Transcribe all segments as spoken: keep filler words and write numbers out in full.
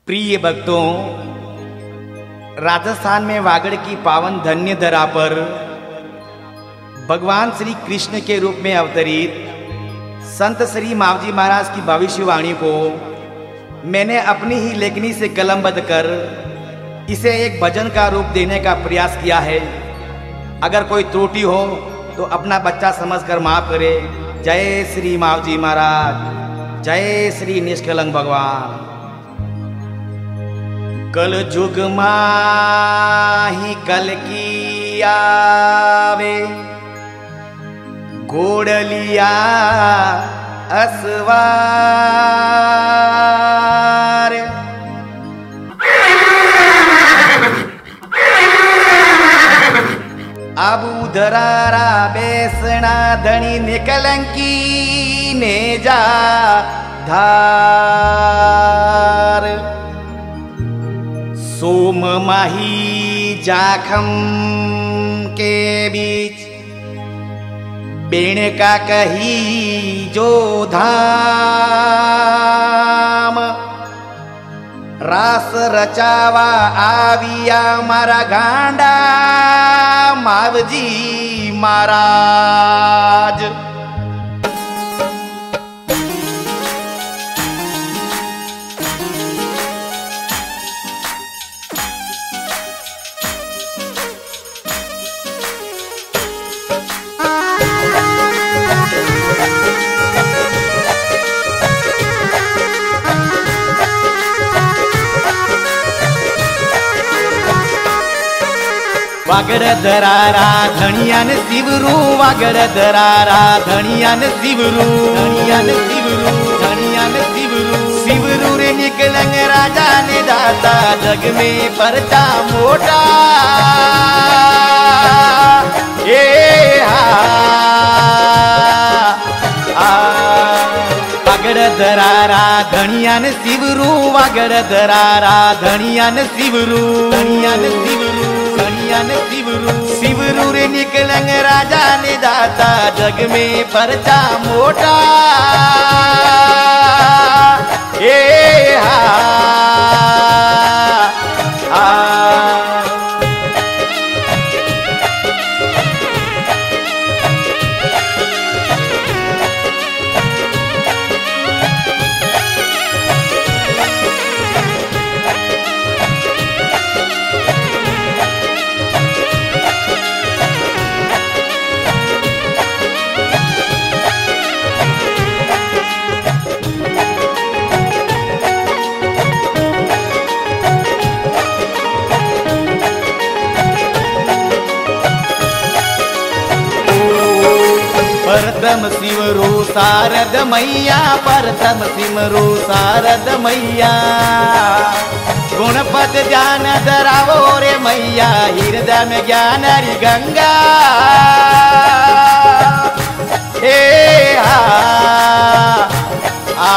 प्रिय भक्तों, राजस्थान में वागड़ की पावन धन्य धरा पर भगवान श्री कृष्ण के रूप में अवतरित संत श्री मावजी महाराज की भविष्यवाणी को मैंने अपनी ही लेखनी से कलमबद्ध कर इसे एक भजन का रूप देने का प्रयास किया है। अगर कोई त्रुटि हो तो अपना बच्चा समझकर माफ करे। जय श्री मावजी महाराज, जय श्री निष्कलंक भगवान। कल जुग माही कल की आवे, गोड़लिया असवार। अब उधरारा बेसना धनी निकलंकी ने जा धार। सोम माही जाखम के बीच बेण का कही जो धाम। रास रचावा आविया मारा गांडा मावजी महाराज। वागड़ दरारा धनियान शिवरू, वागड़ दरारा धनियान शिवरू, धनियान शिवरू, धनियान शिवरू। शिवरू रे निकलंग राजा ने दाता, जग में परचा मोटा। ए हा आ वागड़ दरारा धनियान शिवरू, वागड़ दरारा धनियान शिवरू, धनियान शिवरू, धनियान शिवरू। शिवरू रे निकलंग राजा ने दाता, जग में परचा मोटा। ए हा आ परतम शिवरू शारद मैया, परतम शिवरू शारद मैया। गुणपत ज्ञान धरावो रे मैया, हृदय में ज्ञान री गंगा। ए हा आ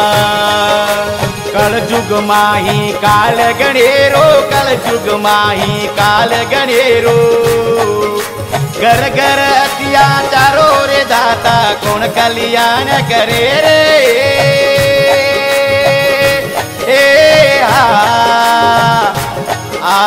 कल जुग माही काल गणेरो, कल जुग माही काल गणेरो। घर घर अत्याचारो रे दाता, कौन कल्याण करे रे। ए हा आ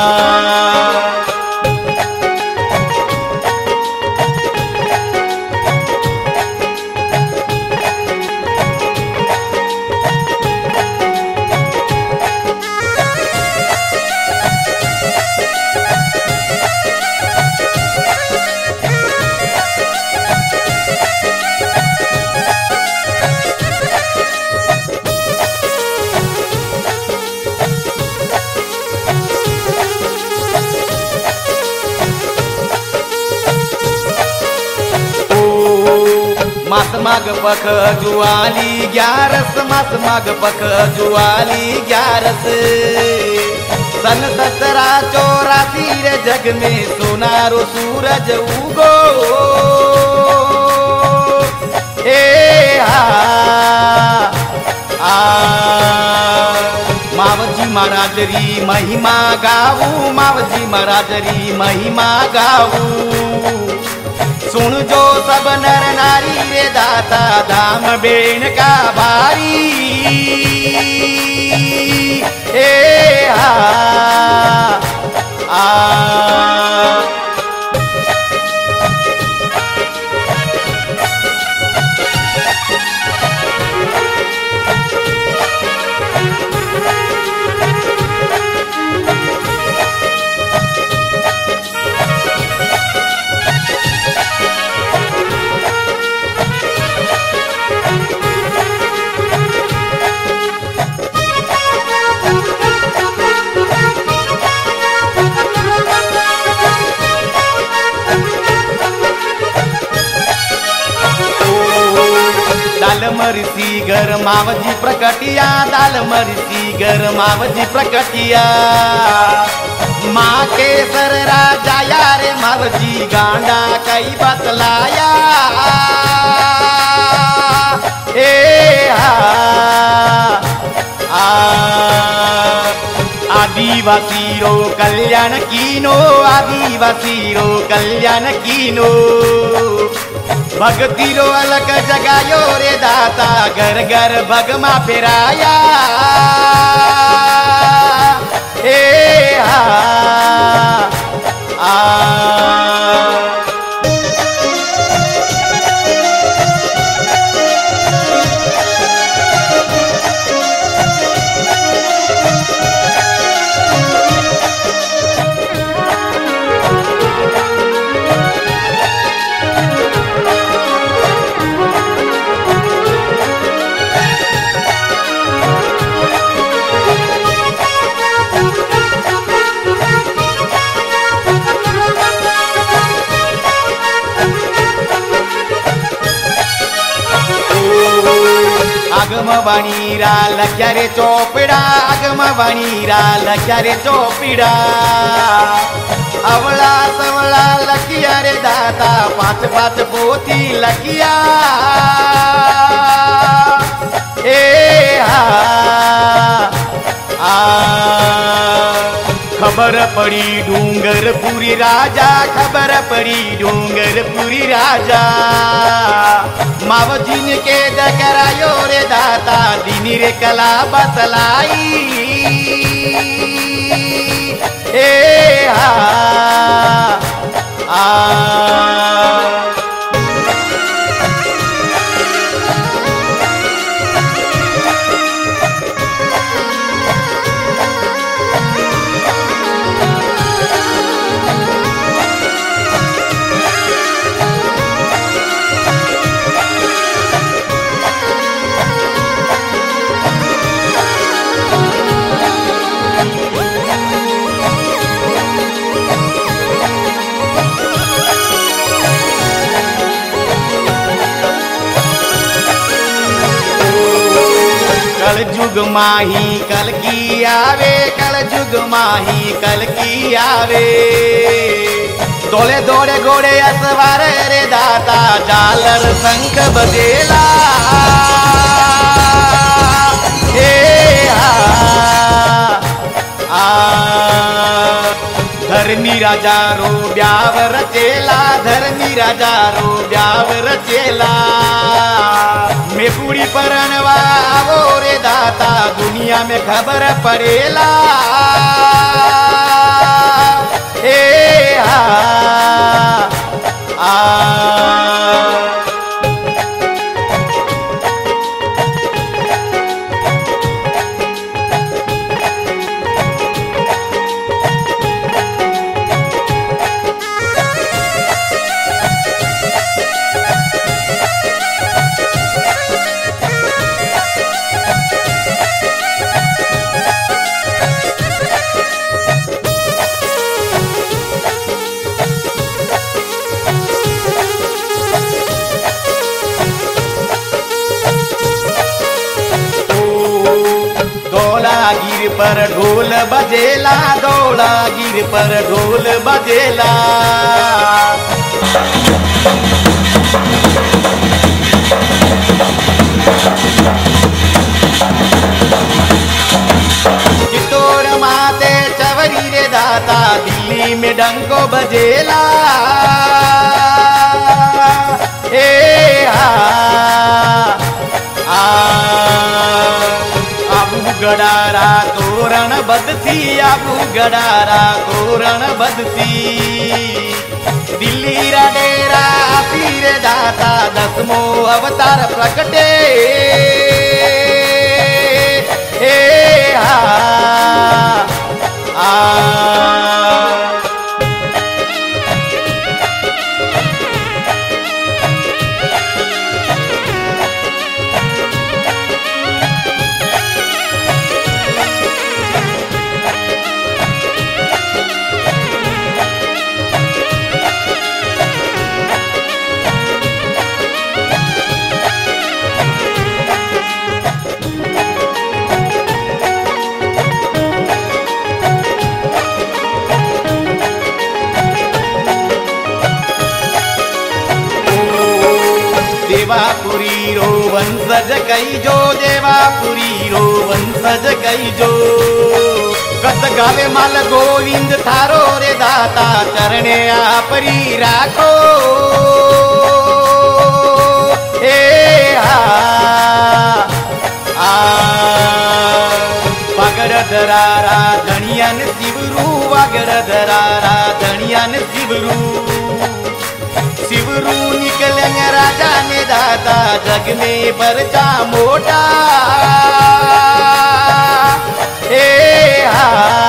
मास माग पख जुआली ग्यारस, मास माग पख जुआली ग्यारस। सन सतरा चौरासी रे जग में सोनारो सूरज उगो। ए हा आ मावजी महाराज री महिमा गाऊ, मावजी महाराज री महिमा गाऊ। सुन जो सब नर नारी रे दाता, धाम बेण का भारी। ए आ, आ दाल मरसी गरमावजी प्रकटिया, दाल मरसी गरमावजी प्रकटिया। माँ के सर राजा यारे मावजी गांडा कई बतलाया। ए आ, आ आदिवासी रो कल्याण कीनो, आदिवासी रो कल्याण कीनो। भक्ति रो अलग जगायो रे दाता, घर घर भगमा फिराया। ए आ, आ आगम वाणीरा लख्या रे चोपड़ा, आगम वाणीरा लख्या रे चोपड़ा। अवला सवला लखिया रे दाता, पांच पांच पोथी लखिया। ए आ, आ खबर पड़ी डूंगरपुरी राजा, खबर पड़ी डूंगरपुरी राजा। मावजीन के दकरायो रे दाता, दीनी रे कला बतलाई। ए आ, आ कल जुग माही कल की आवे, कल जुग माही कल की आवे। दौड़े दौड़े घोड़े असवार रे दाता, जालर शंख बजेला। ए आ, आ धर्मी राजा रो ब्यावर चेला, धर्मी राजा रो ब्यावर चेला। मैं पूरी परनवा आवो रे दाता, दुनिया में खबर पड़ेला। ए आ, आ गिर पर ढोल बजेला, दौड़ा गिर पर ढोल बजेला। चित्तौड़ माते चवरी रे दाता, दिल्ली में डंको बजेला। ए आ, आ गडारा तो तोरण बदसी आबू गडारा तोरण बदसी दिल्ली रा डेरा पीर दाता दसमो अवतार प्रकटे ए हा आ देवापुरी रो वंशज कई जो देवापुरी रो वंशज कई जो कत गावे माल गोविंद थारो रे दाता चरणे आपरी राखो ए हा आ वागड़ दरारा धनियन शिवरू वागड़ दरारा धनियन शिवरू शिवरू निकलेंगे राजा ने दादा जग में परचा मोटा ए हा